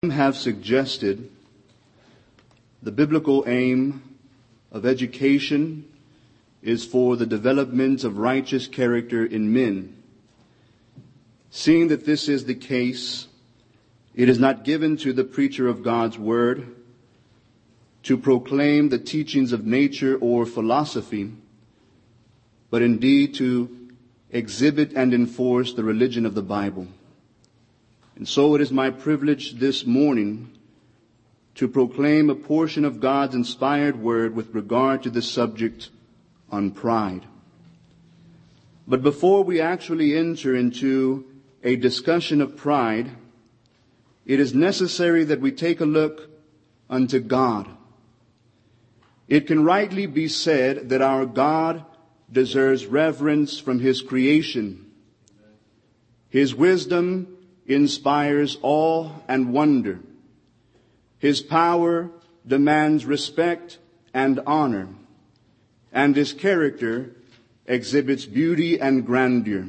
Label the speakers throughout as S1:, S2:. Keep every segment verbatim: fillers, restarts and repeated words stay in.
S1: have suggested the biblical aim of education is for the development of righteous character in men. Seeing that this is the case, it is not given to the preacher of God's word to proclaim the teachings of nature or philosophy, but indeed to exhibit and enforce the religion of the Bible. And so it is my privilege this morning to proclaim a portion of God's inspired word with regard to the subject on pride. But before we actually enter into a discussion of pride, it is necessary that we take a look unto God. It can rightly be said that our God deserves reverence from His creation. His wisdom inspires awe and wonder. His power demands respect and honor, and His character exhibits beauty and grandeur.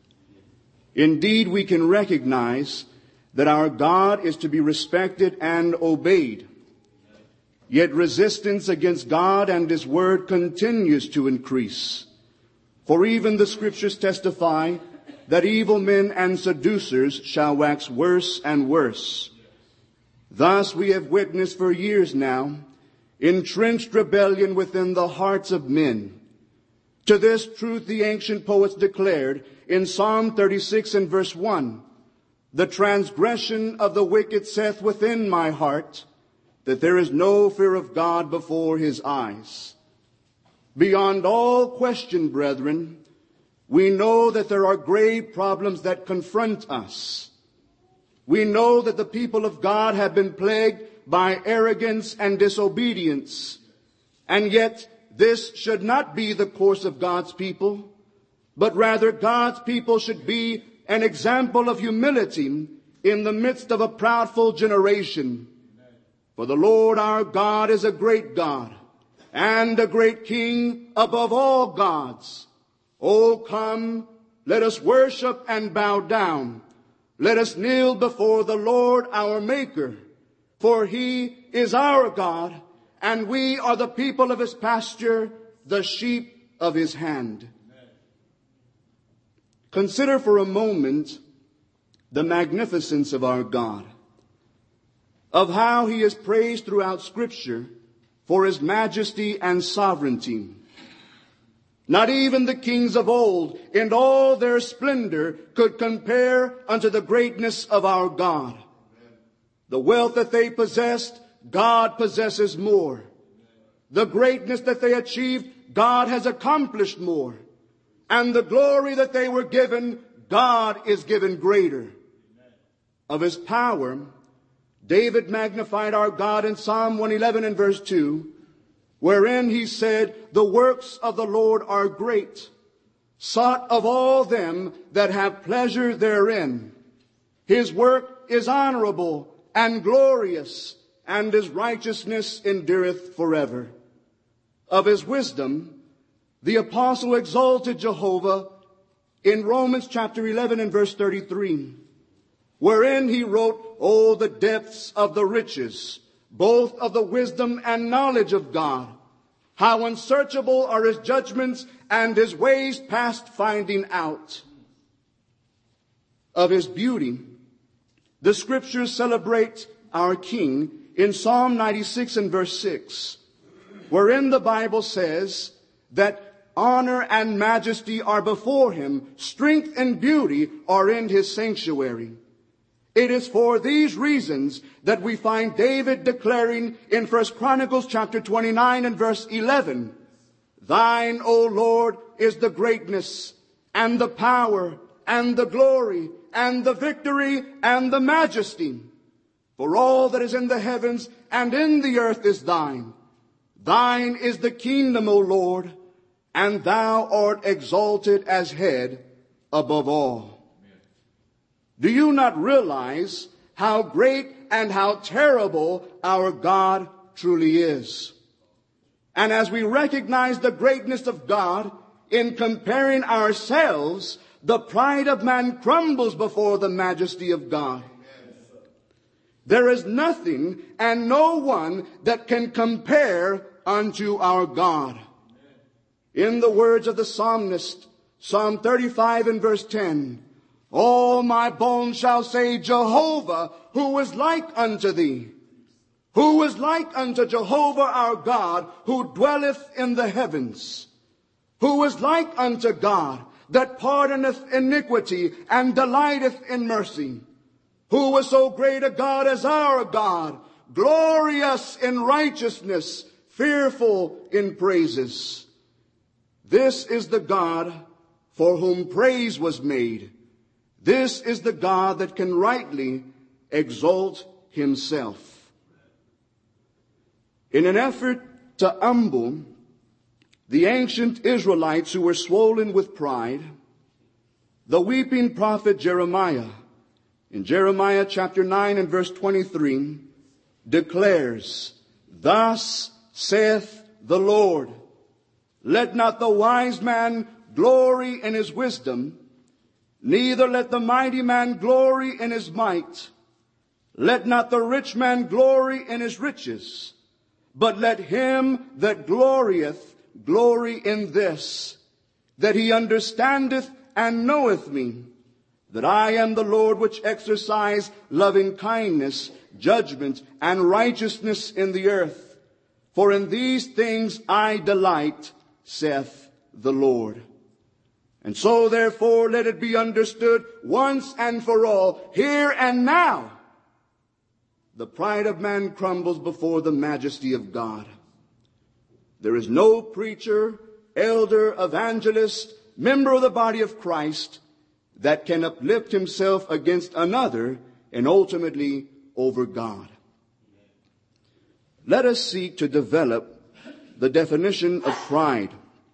S1: Indeed, we can recognize that our God is to be respected and obeyed. Yet resistance against God and His word continues to increase. For even the scriptures testify that evil men and seducers shall wax worse and worse. Thus we have witnessed for years now entrenched rebellion within the hearts of men. To this truth the ancient poets declared in Psalm thirty-six and verse one, "The transgression of the wicked saith within my heart, that there is no fear of God before His eyes." Beyond all question, brethren, we know that there are grave problems that confront us. We know that the people of God have been plagued by arrogance and disobedience. And yet this should not be the course of God's people, but rather God's people should be an example of humility in the midst of a proudful generation. For the Lord our God is a great God and a great King above all gods. Oh, come, let us worship and bow down. Let us kneel before the Lord our Maker, for He is our God, and we are the people of His pasture, the sheep of His hand. Amen. Consider for a moment the magnificence of our God, of how He is praised throughout Scripture for His majesty and sovereignty. Not even the kings of old in all their splendor could compare unto the greatness of our God. The wealth that they possessed, God possesses more. The greatness that they achieved, God has accomplished more. And the glory that they were given, God is given greater. Of His power, David magnified our God in Psalm one eleven and verse two, wherein he said, "The works of the Lord are great, sought of all them that have pleasure therein. His work is honorable and glorious, and His righteousness endureth forever." Of His wisdom, the apostle exalted Jehovah in Romans chapter eleven and verse thirty-three, wherein he wrote, "Oh, the depths of the riches, both of the wisdom and knowledge of God. How unsearchable are His judgments and His ways past finding out." Of His beauty, the scriptures celebrate our King in Psalm ninety-six and verse six, wherein the Bible says that honor and majesty are before Him, strength and beauty are in His sanctuary. It is for these reasons that we find David declaring in First Chronicles chapter twenty-nine and verse eleven, "Thine, O Lord, is the greatness and the power and the glory and the victory and the majesty. For all that is in the heavens and in the earth is Thine. Thine is the kingdom, O Lord, and Thou art exalted as head above all." Do you not realize how great and how terrible our God truly is? And as we recognize the greatness of God in comparing ourselves, the pride of man crumbles before the majesty of God. There is nothing and no one that can compare unto our God. In the words of the psalmist, Psalm thirty-five and verse ten, all my bones shall say, Jehovah, who is like unto thee? Who is like unto Jehovah our God, who dwelleth in the heavens? Who is like unto God, that pardoneth iniquity and delighteth in mercy? Who is so great a God as our God, glorious in righteousness, fearful in praises? This is the God for whom praise was made. This is the God that can rightly exalt himself. In an effort to humble the ancient Israelites who were swollen with pride, the weeping prophet Jeremiah, in Jeremiah chapter nine and verse twenty-three, declares, thus saith the Lord, let not the wise man glory in his wisdom, neither let the mighty man glory in his might. Let not the rich man glory in his riches, but let him that glorieth glory in this, that he understandeth and knoweth me, that I am the Lord which exercise loving kindness, judgment, and righteousness in the earth. For in these things I delight, saith the Lord. And so therefore let it be understood once and for all, here and now, the pride of man crumbles before the majesty of God. There is no preacher, elder, evangelist, member of the body of Christ that can uplift himself against another and ultimately over God. Let us seek to develop the definition of pride.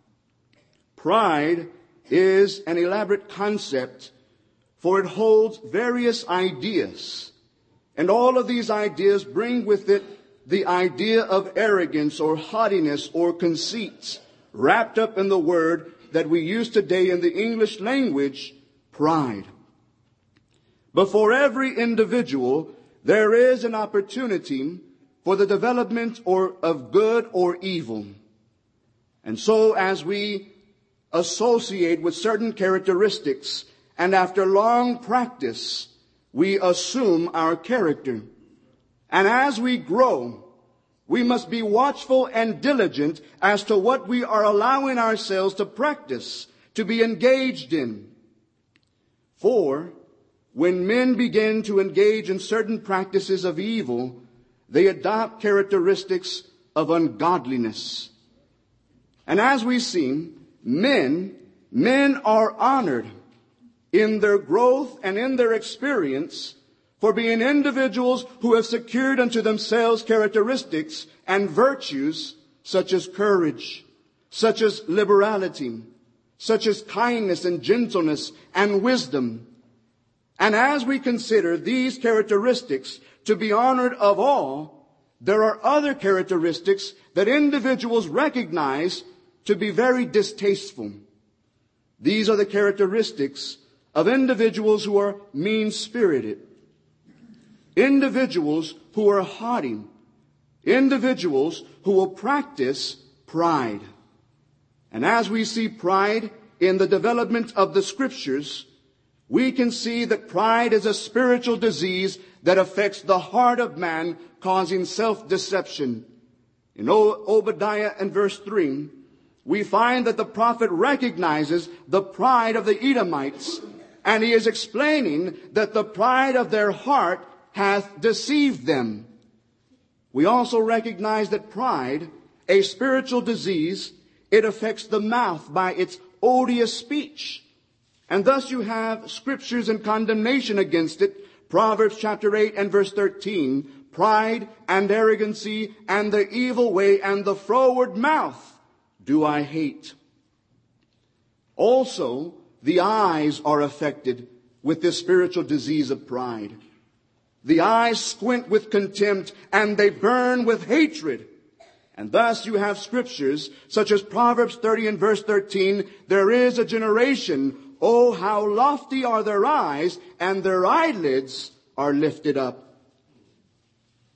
S1: Pride is an elaborate concept, for it holds various ideas. And all of these ideas bring with it the idea of arrogance or haughtiness or conceit, wrapped up in the word that we use today in the English language, pride. But for every individual, there is an opportunity for the development or of good or evil. And so as we associate with certain characteristics, and after long practice, we assume our character. And as we grow, we must be watchful and diligent as to what we are allowing ourselves to practice, to be engaged in. For when men begin to engage in certain practices of evil, they adopt characteristics of ungodliness. And as we see, men, men are honored in their growth and in their experience for being individuals who have secured unto themselves characteristics and virtues such as courage, such as liberality, such as kindness and gentleness and wisdom. And as we consider these characteristics to be honored of all, there are other characteristics that individuals recognize to be very distasteful. These are the characteristics of individuals who are mean-spirited, individuals who are haughty, individuals who will practice pride. And as we see pride in the development of the scriptures, we can see that pride is a spiritual disease that affects the heart of man, causing self-deception. In Obadiah and verse three, we find that the prophet recognizes the pride of the Edomites, and he is explaining that the pride of their heart hath deceived them. We also recognize that pride, a spiritual disease, it affects the mouth by its odious speech. And thus you have scriptures in condemnation against it. Proverbs chapter eight and verse thirteen, pride and arrogancy and the evil way and the froward mouth do I hate. Also, the eyes are affected with this spiritual disease of pride. The eyes squint with contempt and they burn with hatred. And thus you have scriptures such as Proverbs thirty and verse thirteen, there is a generation, oh, how lofty are their eyes, and their eyelids are lifted up.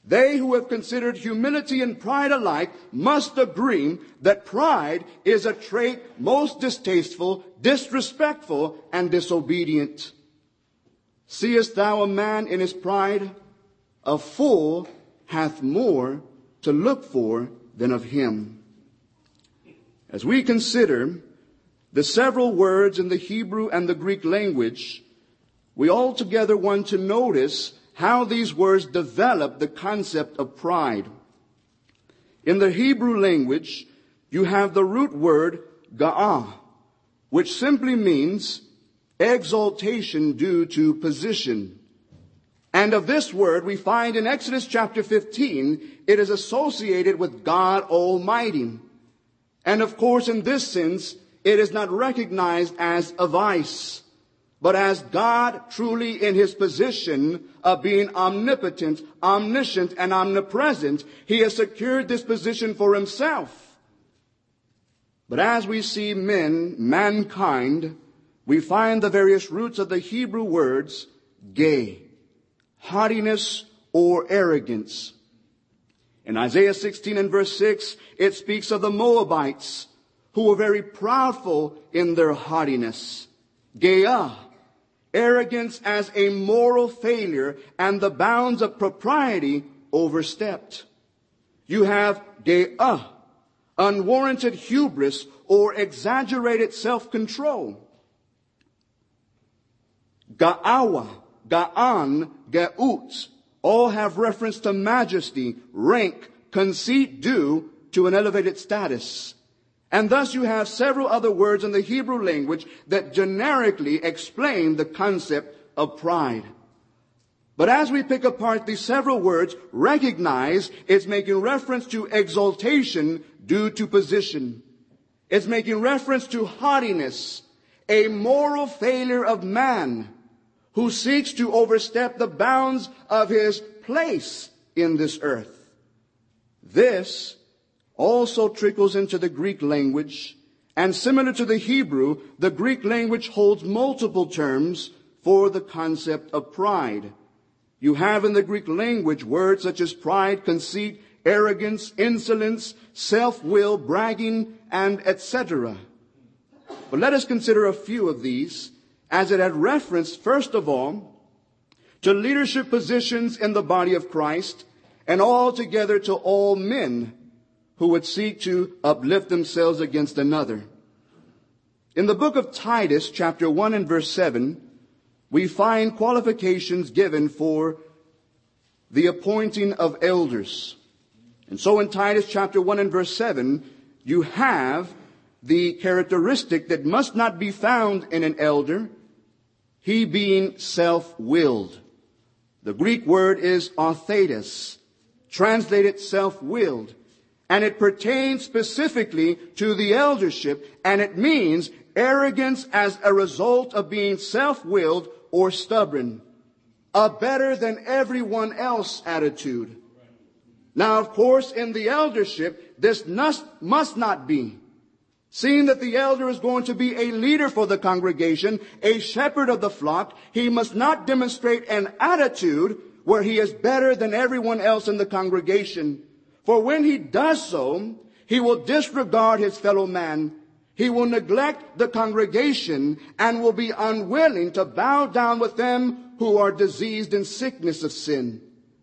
S1: They who have considered humility and pride alike must agree that pride is a trait most distasteful, disrespectful, and disobedient. Seest thou a man in his pride? A fool hath more to look for than of him. As we consider the several words in the Hebrew and the Greek language, we altogether want to notice how these words develop the concept of pride. In the Hebrew language, you have the root word ga'ah, which simply means exaltation due to position. And of this word we find in Exodus chapter fifteen, it is associated with God Almighty. And of course, in this sense, it is not recognized as a vice, but as God truly in his position of being omnipotent, omniscient, and omnipresent, he has secured this position for himself. But as we see men, mankind, we find the various roots of the Hebrew words gay, haughtiness, or arrogance. In Isaiah sixteen and verse six, it speaks of the Moabites who were very proudful in their haughtiness. Gayah, arrogance as a moral failure and the bounds of propriety overstepped. You have gayah, unwarranted hubris or exaggerated self-control. Ga'awa, ga'an, ga'ut, all have reference to majesty, rank, conceit due to an elevated status. And thus you have several other words in the Hebrew language that generically explain the concept of pride. But as we pick apart these several words, recognize it's making reference to exaltation due to position. It's making reference to haughtiness, a moral failure of man who seeks to overstep the bounds of his place in this earth. This also trickles into the Greek language, and similar to the Hebrew, the Greek language holds multiple terms for the concept of pride. You have in the Greek language words such as pride, conceit, arrogance, insolence, self-will, bragging, and et cetera. But let us consider a few of these, as it had reference, first of all, to leadership positions in the body of Christ, and altogether to all men who would seek to uplift themselves against another. In the book of Titus, chapter one and verse seven, we find qualifications given for the appointing of elders. And so in Titus chapter one and verse seven, you have the characteristic that must not be found in an elder, he being self-willed. The Greek word is authetes, translated self-willed. And it pertains specifically to the eldership, and it means arrogance as a result of being self-willed or stubborn. A better than everyone else attitude. Now, of course, in the eldership, this must, must not be. Seeing that the elder is going to be a leader for the congregation, a shepherd of the flock, he must not demonstrate an attitude where he is better than everyone else in the congregation. For when he does so, he will disregard his fellow man. He will neglect the congregation and will be unwilling to bow down with them who are diseased in sickness of sin.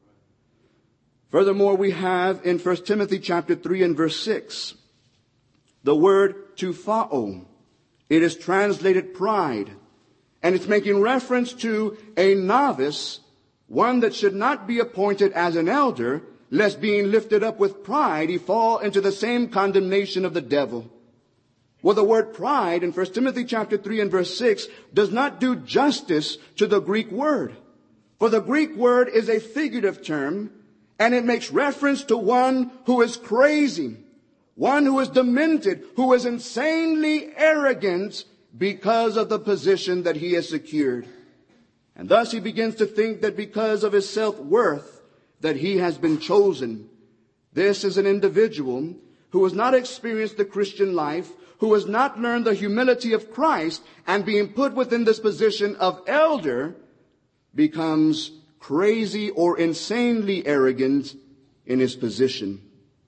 S1: Furthermore, we have in First Timothy chapter three and verse six, the word tufao. It is translated pride, and it's making reference to a novice, one that should not be appointed as an elder, lest being lifted up with pride, he fall into the same condemnation of the devil. Well, the word pride in First Timothy chapter three and verse six does not do justice to the Greek word. For the Greek word is a figurative term, and it makes reference to one who is crazy, one who is demented, who is insanely arrogant because of the position that he has secured. And thus he begins to think that because of his self-worth, that he has been chosen. This is an individual who has not experienced the Christian life, who has not learned the humility of Christ, and being put within this position of elder becomes crazy or insanely arrogant in his position.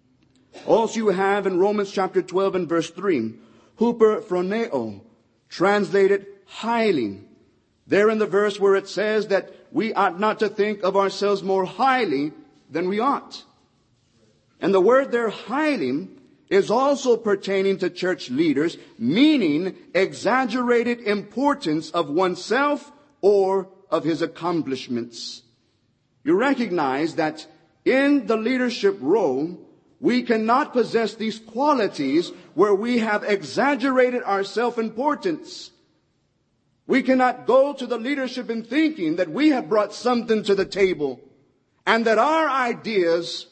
S1: Also you have in Romans chapter twelve and verse three, huper phroneo, translated highly. There in the verse where it says that we ought not to think of ourselves more highly than we ought. And the word there, highly, is also pertaining to church leaders, meaning exaggerated importance of oneself or of his accomplishments. You recognize that in the leadership role, we cannot possess these qualities where we have exaggerated our self-importance. We cannot go to the leadership in thinking that we have brought something to the table and that our ideas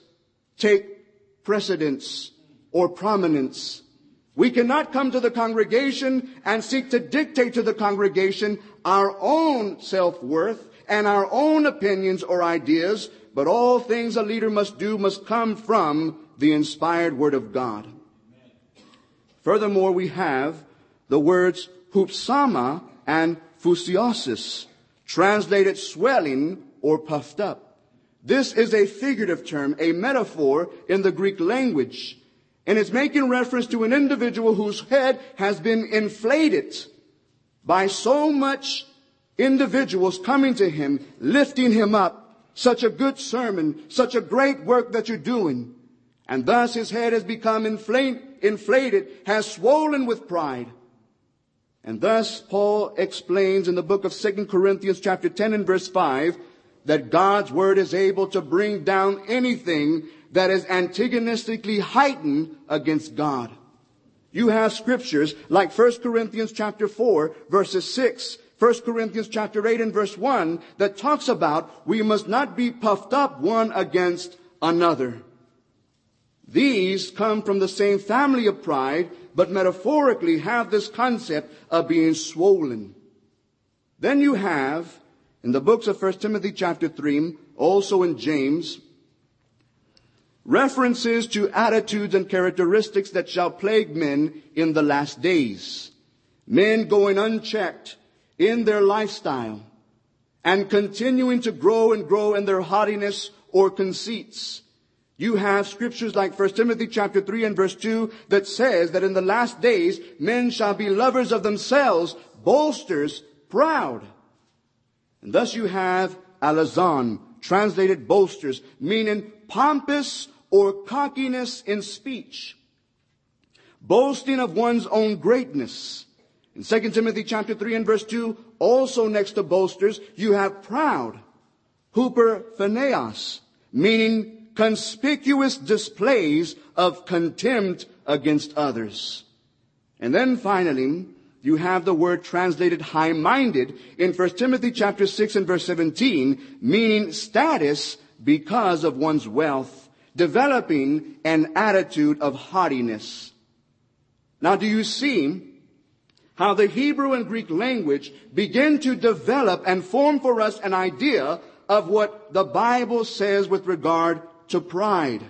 S1: take precedence or prominence. We cannot come to the congregation and seek to dictate to the congregation our own self-worth and our own opinions or ideas, but all things a leader must do must come from the inspired Word of God. Furthermore, we have the words hupsama and phusiosis, translated swelling or puffed up. This is a figurative term, a metaphor in the Greek language. And it's making reference to an individual whose head has been inflated by so much individuals coming to him, lifting him up. Such a good sermon, such a great work that you're doing. And thus his head has become inflamed, inflated, has swollen with pride. And thus Paul explains in the book of Second Corinthians chapter ten and verse five that God's word is able to bring down anything that is antagonistically heightened against God. You have scriptures like First Corinthians chapter four verses six, First Corinthians chapter eight and verse one that talks about we must not be puffed up one against another. These come from the same family of pride, but metaphorically have this concept of being swollen. Then you have in the books of First Timothy chapter three, also in James, references to attitudes and characteristics that shall plague men in the last days. Men going unchecked in their lifestyle and continuing to grow and grow in their haughtiness or conceits. You have scriptures like First Timothy chapter three and verse two that says that in the last days men shall be lovers of themselves, boasters, proud. And thus you have alazon, translated boasters, meaning pompous or cockiness in speech, boasting of one's own greatness. In Second Timothy chapter three and verse two, also next to boasters, you have proud, huperphaneos, meaning conspicuous displays of contempt against others. And then finally, you have the word translated high-minded in First Timothy chapter six and verse seventeen, meaning status because of one's wealth, developing an attitude of haughtiness. Now, do you see how the Hebrew and Greek language begin to develop and form for us an idea of what the Bible says with regard to pride?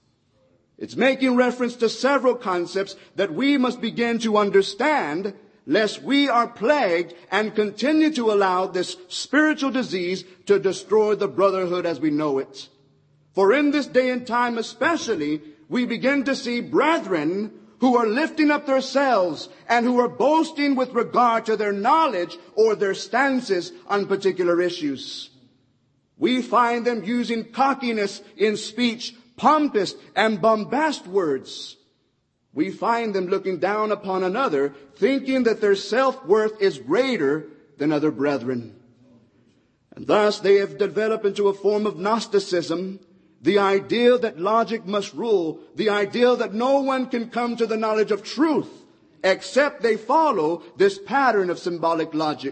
S1: It's making reference to several concepts that we must begin to understand, lest we are plagued and continue to allow this spiritual disease to destroy the brotherhood as we know it. For in this day and time especially, we begin to see brethren who are lifting up themselves and who are boasting with regard to their knowledge or their stances on particular issues. We find them using cockiness in speech, pompous and bombast words. We find them looking down upon another, thinking that their self-worth is greater than other brethren. And thus they have developed into a form of Gnosticism, the idea that logic must rule, the idea that no one can come to the knowledge of truth except they follow this pattern of symbolic logic.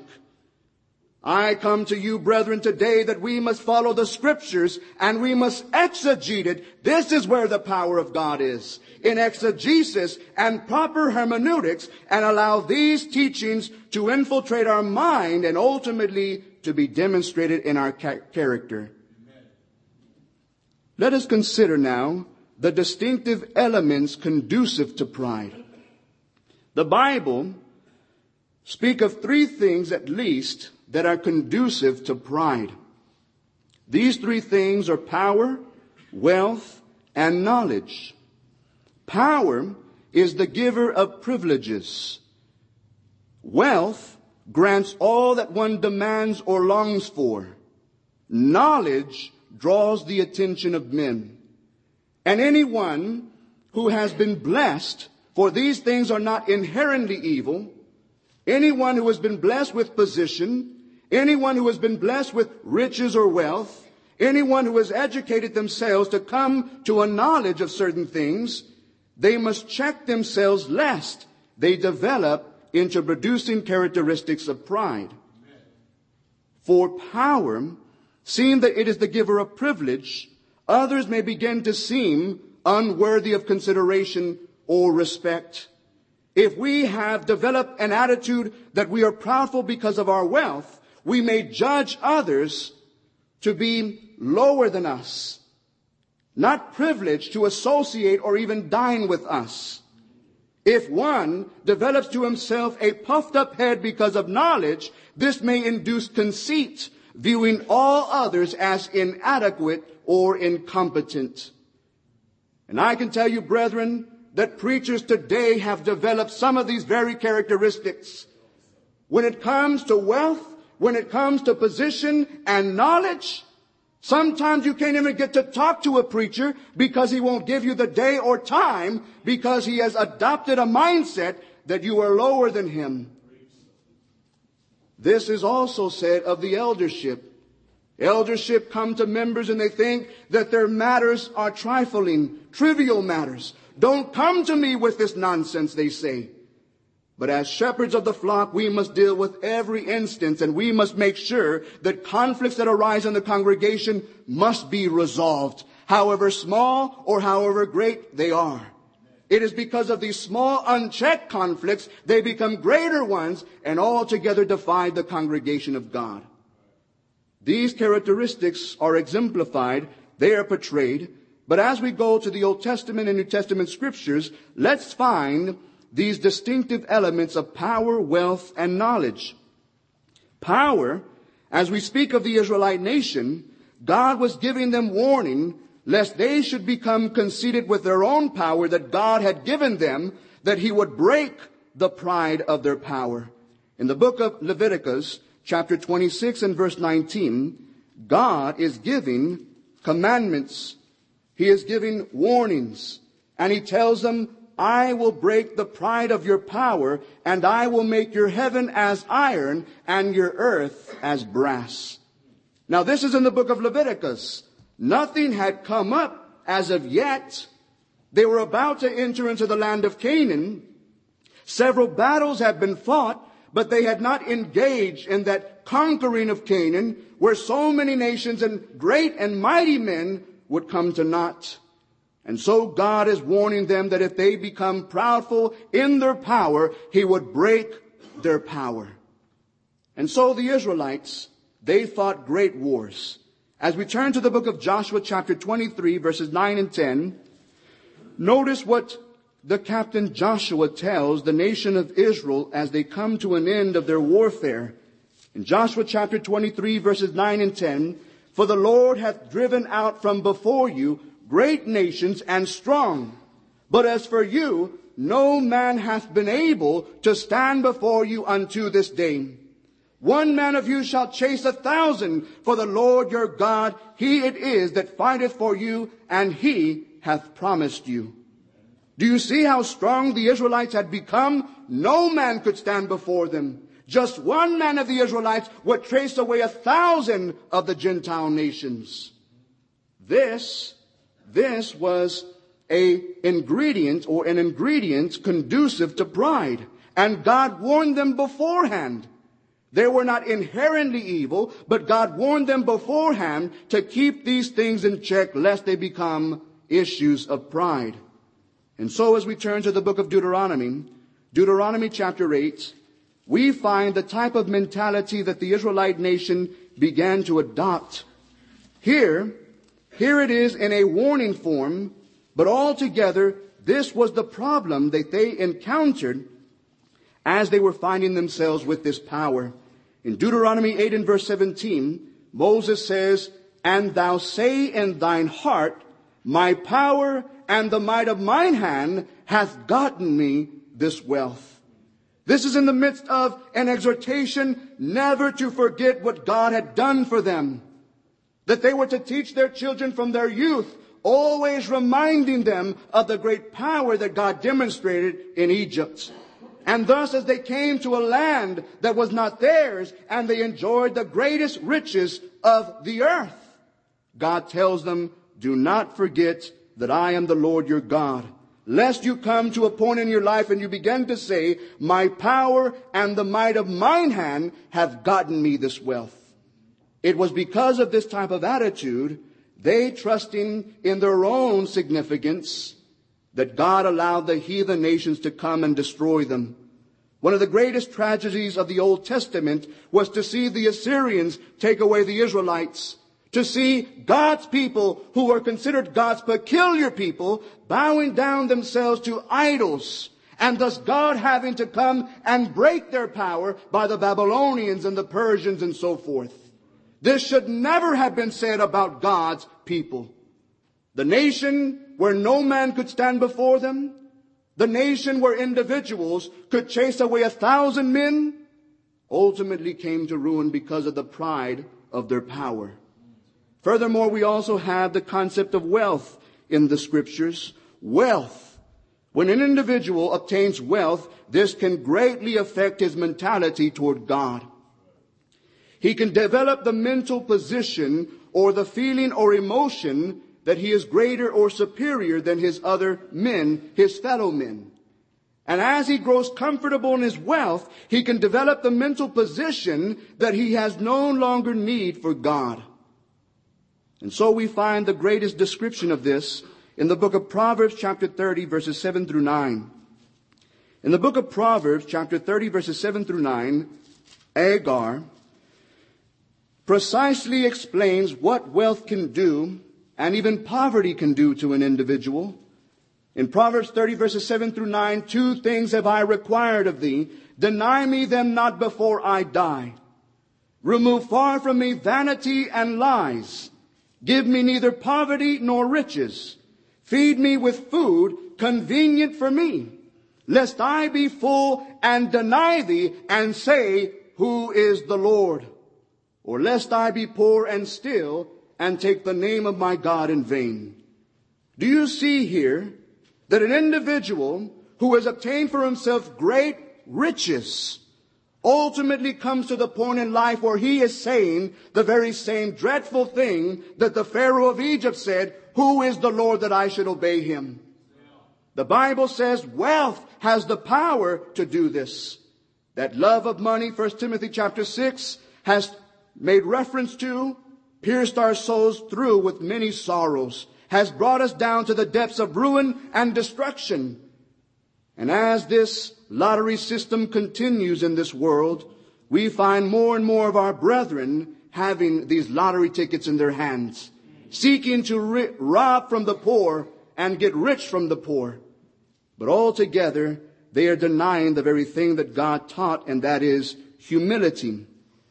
S1: I come to you, brethren, today that we must follow the scriptures and we must exegete it. This is where the power of God is, in exegesis and proper hermeneutics, and allow these teachings to infiltrate our mind and ultimately to be demonstrated in our ca- character. Let us consider now the distinctive elements conducive to pride. The Bible speaks of three things at least that are conducive to pride. These three things are power, wealth, and knowledge. Power is the giver of privileges. Wealth grants all that one demands or longs for. Knowledge draws the attention of men. And anyone who has been blessed, for these things are not inherently evil, anyone who has been blessed with position, anyone who has been blessed with riches or wealth, anyone who has educated themselves to come to a knowledge of certain things, they must check themselves lest they develop into producing characteristics of pride. For power, seeing that it is the giver of privilege, others may begin to seem unworthy of consideration or respect. If we have developed an attitude that we are proudful because of our wealth, we may judge others to be lower than us, not privileged to associate or even dine with us. If one develops to himself a puffed up head because of knowledge, this may induce conceit, viewing all others as inadequate or incompetent. And I can tell you, brethren, that preachers today have developed some of these very characteristics. When it comes to wealth, when it comes to position and knowledge, sometimes you can't even get to talk to a preacher because he won't give you the day or time because he has adopted a mindset that you are lower than him. This is also said of the eldership. Eldership come to members and they think that their matters are trifling, trivial matters. Don't come to me with this nonsense, they say. But as shepherds of the flock, we must deal with every instance, and we must make sure that conflicts that arise in the congregation must be resolved, however small or however great they are. It is because of these small, unchecked conflicts, they become greater ones and altogether defy the congregation of God. These characteristics are exemplified, they are portrayed, but as we go to the Old Testament and New Testament scriptures, let's find these distinctive elements of power, wealth, and knowledge. Power, as we speak of the Israelite nation, God was giving them warning lest they should become conceited with their own power that God had given them, that he would break the pride of their power. In the book of Leviticus, chapter twenty-six and verse nineteen, God is giving commandments. He is giving warnings. And he tells them, I will break the pride of your power, and I will make your heaven as iron and your earth as brass. Now this is in the book of Leviticus. Nothing had come up as of yet. They were about to enter into the land of Canaan. Several battles had been fought, but they had not engaged in that conquering of Canaan, where so many nations and great and mighty men would come to naught. And so God is warning them that if they become proudful in their power, he would break their power. And so the Israelites, they fought great wars. As we turn to the book of Joshua chapter twenty-three, verses nine and ten, notice what the captain Joshua tells the nation of Israel as they come to an end of their warfare. In Joshua chapter twenty-three, verses nine and ten, for the Lord hath driven out from before you great nations and strong. But as for you, no man hath been able to stand before you unto this day. One man of you shall chase a thousand, for the Lord your God, he it is that fighteth for you, and he hath promised you. Do you see how strong the Israelites had become? No man could stand before them. Just one man of the Israelites would chase away a thousand of the Gentile nations. This This was a ingredient or an ingredient conducive to pride. And God warned them beforehand. They were not inherently evil, but God warned them beforehand to keep these things in check lest they become issues of pride. And so as we turn to the book of Deuteronomy, Deuteronomy chapter eight, we find the type of mentality that the Israelite nation began to adopt. Here, Here it is in a warning form, but altogether this was the problem that they encountered as they were finding themselves with this power. In Deuteronomy eight and verse seventeen, Moses says, and thou say in thine heart, my power and the might of mine hand hath gotten me this wealth. This is in the midst of an exhortation never to forget what God had done for them. That they were to teach their children from their youth, always reminding them of the great power that God demonstrated in Egypt. And thus, as they came to a land that was not theirs, and they enjoyed the greatest riches of the earth, God tells them, do not forget that I am the Lord your God. Lest you come to a point in your life and you begin to say, my power and the might of mine hand have gotten me this wealth. It was because of this type of attitude, they trusting in their own significance, that God allowed the heathen nations to come and destroy them. One of the greatest tragedies of the Old Testament was to see the Assyrians take away the Israelites. To see God's people, who were considered God's peculiar people, bowing down themselves to idols, and thus God having to come and break their power by the Babylonians and the Persians and so forth. This should never have been said about God's people. The nation where no man could stand before them, the nation where individuals could chase away a thousand men, ultimately came to ruin because of the pride of their power. Furthermore, we also have the concept of wealth in the scriptures. Wealth. When an individual obtains wealth, this can greatly affect his mentality toward God. He can develop the mental position or the feeling or emotion that he is greater or superior than his other men, his fellow men. And as he grows comfortable in his wealth, he can develop the mental position that he has no longer need for God. And so we find the greatest description of this in the book of Proverbs chapter thirty, verses seven through nine. In the book of Proverbs chapter thirty, verses seven through nine, Agar precisely explains what wealth can do and even poverty can do to an individual. In Proverbs thirty, verses seven through nine, two things have I required of thee. Deny me them not before I die. Remove far from me vanity and lies. Give me neither poverty nor riches. Feed me with food convenient for me, lest I be full and deny thee and say, who is the Lord? Or lest I be poor and still and take the name of my God in vain. Do you see here that an individual who has obtained for himself great riches ultimately comes to the point in life where he is saying the very same dreadful thing that the Pharaoh of Egypt said, who is the Lord that I should obey him? The Bible says wealth has the power to do this. That love of money, First Timothy chapter six, has made reference to, pierced our souls through with many sorrows, has brought us down to the depths of ruin and destruction. And as this lottery system continues in this world, we find more and more of our brethren having these lottery tickets in their hands, seeking to ri- rob from the poor and get rich from the poor. But altogether, they are denying the very thing that God taught, and that is humility.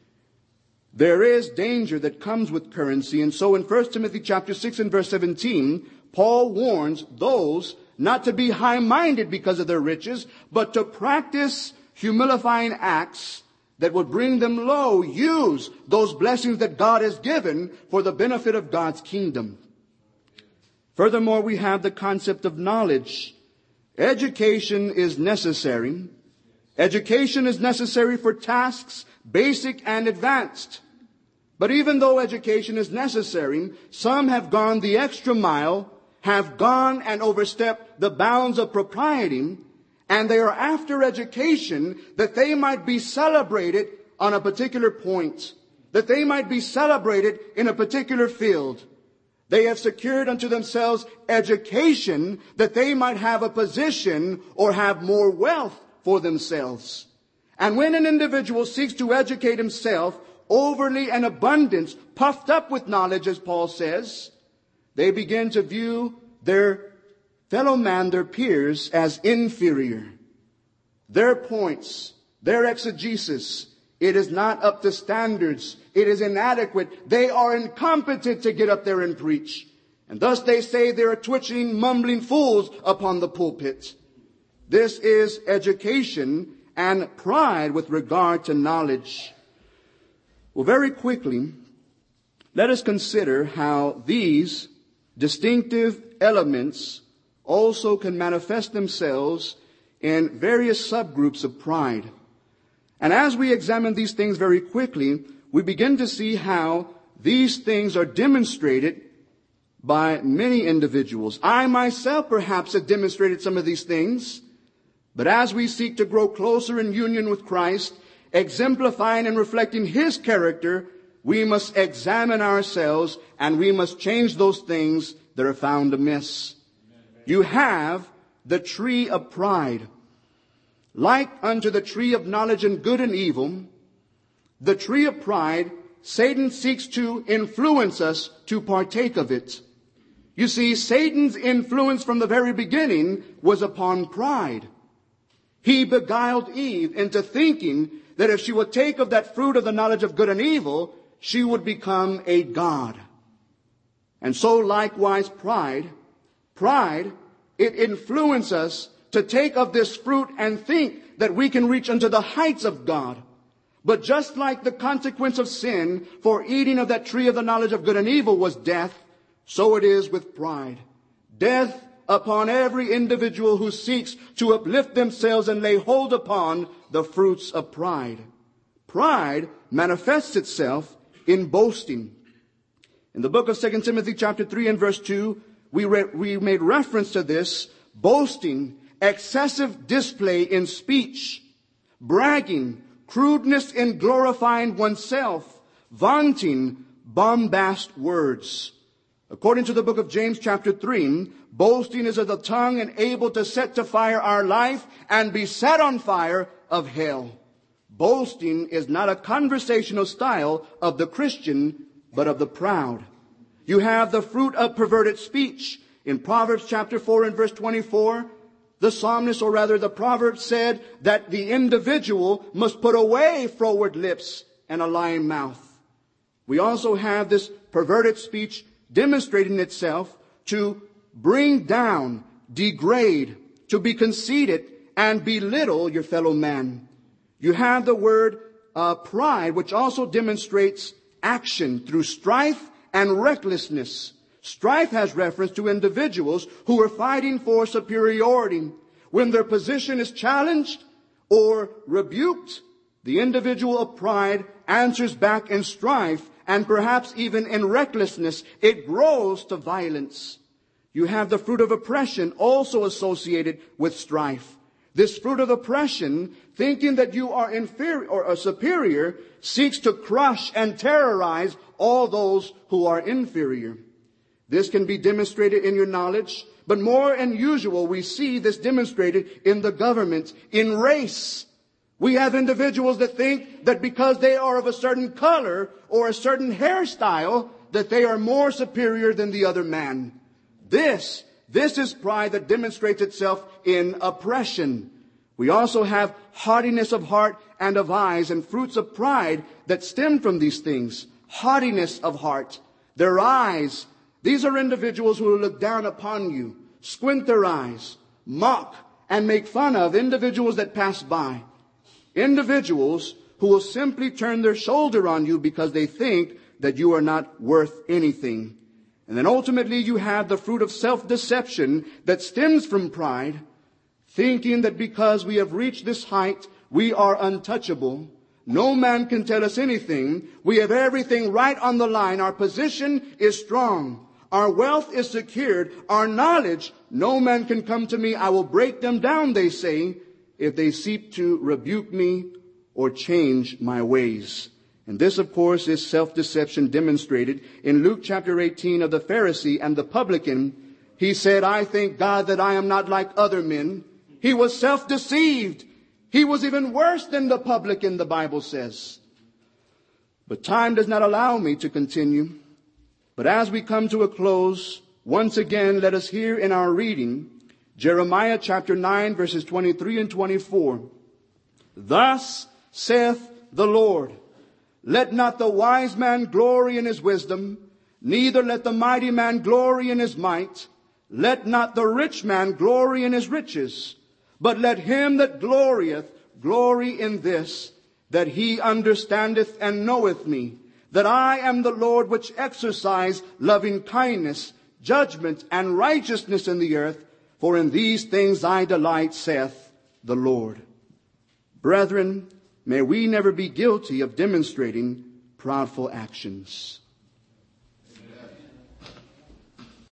S1: There is danger that comes with currency, and so in First Timothy chapter six and verse seventeen, Paul warns those not to be high-minded because of their riches, but to practice humilifying acts that would bring them low. Use those blessings that God has given for the benefit of God's kingdom. Furthermore, we have the concept of knowledge. Education is necessary. Education is necessary for tasks, basic and advanced. But even though education is necessary, some have gone the extra mile, have gone and overstepped the bounds of propriety, and they are after education that they might be celebrated on a particular point, that they might be celebrated in a particular field. They have secured unto themselves education that they might have a position or have more wealth for themselves. And when an individual seeks to educate himself overly and abundance, puffed up with knowledge, as Paul says, they begin to view their fellow man, their peers, as inferior. Their points, their exegesis It is not up to standards. It is inadequate. They are incompetent to get up there and preach. And thus they say they are twitching, mumbling fools upon the pulpit. This is education and pride with regard to knowledge. Well, very quickly, let us consider how these distinctive elements also can manifest themselves in various subgroups of pride. And as we examine these things very quickly, we begin to see how these things are demonstrated by many individuals. I myself perhaps have demonstrated some of these things, but as we seek to grow closer in union with Christ, exemplifying and reflecting His character, we must examine ourselves and we must change those things that are found amiss. You have the tree of pride. Like unto the tree of knowledge and good and evil, the tree of pride, Satan seeks to influence us to partake of it. You see, Satan's influence from the very beginning was upon pride. He beguiled Eve into thinking that if she would take of that fruit of the knowledge of good and evil, she would become a god. And so likewise pride, pride, it influences us to take of this fruit and think that we can reach unto the heights of God. But just like the consequence of sin for eating of that tree of the knowledge of good and evil was death, so it is with pride. Death upon every individual who seeks to uplift themselves and lay hold upon the fruits of pride. Pride manifests itself in boasting. In the book of Second Timothy chapter three and verse two, we, re- we made reference to this. Boasting, excessive display in speech, bragging, crudeness in glorifying oneself, vaunting, bombast words. According to the book of James chapter three, boasting is of the tongue and able to set to fire our life and be set on fire of hell. Boasting is not a conversational style of the Christian, but of the proud. You have the fruit of perverted speech. In Proverbs chapter four and verse twenty-four, the psalmist, or rather the proverb, said that the individual must put away froward lips and a lying mouth. We also have this perverted speech demonstrating itself to bring down, degrade, to be conceited, and belittle your fellow man. You have the word uh, pride, which also demonstrates action through strife and recklessness. Strife has reference to individuals who are fighting for superiority. When their position is challenged or rebuked, the individual of pride answers back in strife and perhaps even in recklessness. It grows to violence. You have the fruit of oppression also associated with strife. This fruit of oppression, thinking that you are inferior or superior, seeks to crush and terrorize all those who are inferior. This can be demonstrated in your knowledge, but more than usual, we see this demonstrated in the government, in race. We have individuals that think that because they are of a certain color or a certain hairstyle, that they are more superior than the other man. This, this is pride that demonstrates itself in oppression. We also have haughtiness of heart and of eyes and fruits of pride that stem from these things. Haughtiness of heart. Their eyes. These are individuals who will look down upon you, squint their eyes, mock, and make fun of individuals that pass by. Individuals who will simply turn their shoulder on you because they think that you are not worth anything. And then ultimately you have the fruit of self-deception that stems from pride, thinking that because we have reached this height, we are untouchable. No man can tell us anything. We have everything right on the line. Our position is strong. Our wealth is secured. Our knowledge, no man can come to me. I will break them down, they say, if they seek to rebuke me or change my ways. And this, of course, is self-deception demonstrated in Luke chapter eighteen of the Pharisee and the publican. He said, I thank God that I am not like other men. He was self-deceived. He was even worse than the publican, the Bible says. But time does not allow me to continue. But as we come to a close, once again, let us hear in our reading Jeremiah chapter nine, verses twenty-three and twenty-four. Thus saith the Lord. Let not the wise man glory in his wisdom, neither let the mighty man glory in his might. Let not the rich man glory in his riches, but let him that glorieth glory in this, that he understandeth and knoweth me, that I am the Lord which exercise loving kindness, judgment, and righteousness in the earth, for in these things I delight, saith the Lord. Brethren, may we never be guilty of demonstrating proudful actions.